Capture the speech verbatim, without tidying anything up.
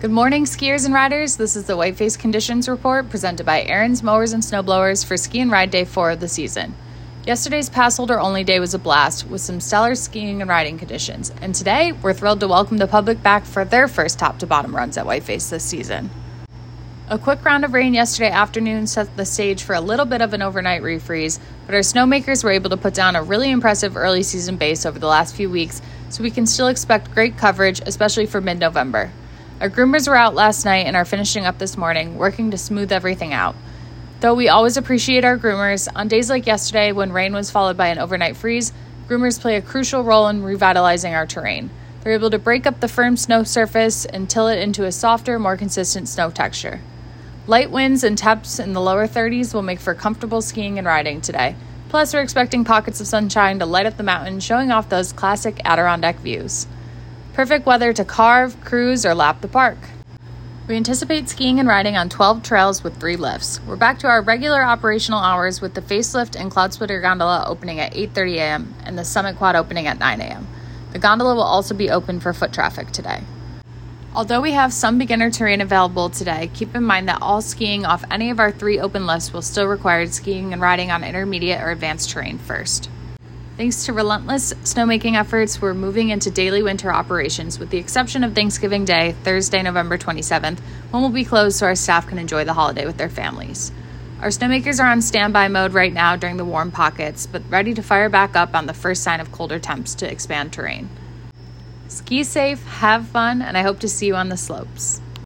Good morning, skiers and riders. This is the Whiteface Conditions Report presented by Aaron's Mowers and Snowblowers for Ski and Ride Day four of the season. Yesterday's pass holder only day was a blast with some stellar skiing and riding conditions, and today we're thrilled to welcome the public back for their first top to bottom runs at Whiteface this season. A quick round of rain yesterday afternoon set the stage for a little bit of an overnight refreeze, but our snowmakers were able to put down a really impressive early season base over the last few weeks, so we can still expect great coverage, especially for mid-November. Our groomers were out last night and are finishing up this morning, working to smooth everything out. Though we always appreciate our groomers, on days like yesterday when rain was followed by an overnight freeze, groomers play a crucial role in revitalizing our terrain. They're able to break up the firm snow surface and till it into a softer, more consistent snow texture. Light winds and temps in the lower thirties will make for comfortable skiing and riding today. Plus, we're expecting pockets of sunshine to light up the mountain, showing off those classic Adirondack views. Perfect weather to carve, cruise, or lap the park. We anticipate skiing and riding on twelve trails with three lifts. We're back to our regular operational hours with the Facelift and Cloud Splitter gondola opening at eight thirty a.m. and the Summit Quad opening at nine a.m. The gondola will also be open for foot traffic today. Although we have some beginner terrain available today, keep in mind that all skiing off any of our three open lifts will still require skiing and riding on intermediate or advanced terrain first. Thanks to relentless snowmaking efforts, we're moving into daily winter operations with the exception of Thanksgiving Day, Thursday, November twenty-seventh, when we'll be closed so our staff can enjoy the holiday with their families. Our snowmakers are on standby mode right now during the warm pockets, but ready to fire back up on the first sign of colder temps to expand terrain. Ski safe, have fun, and I hope to see you on the slopes.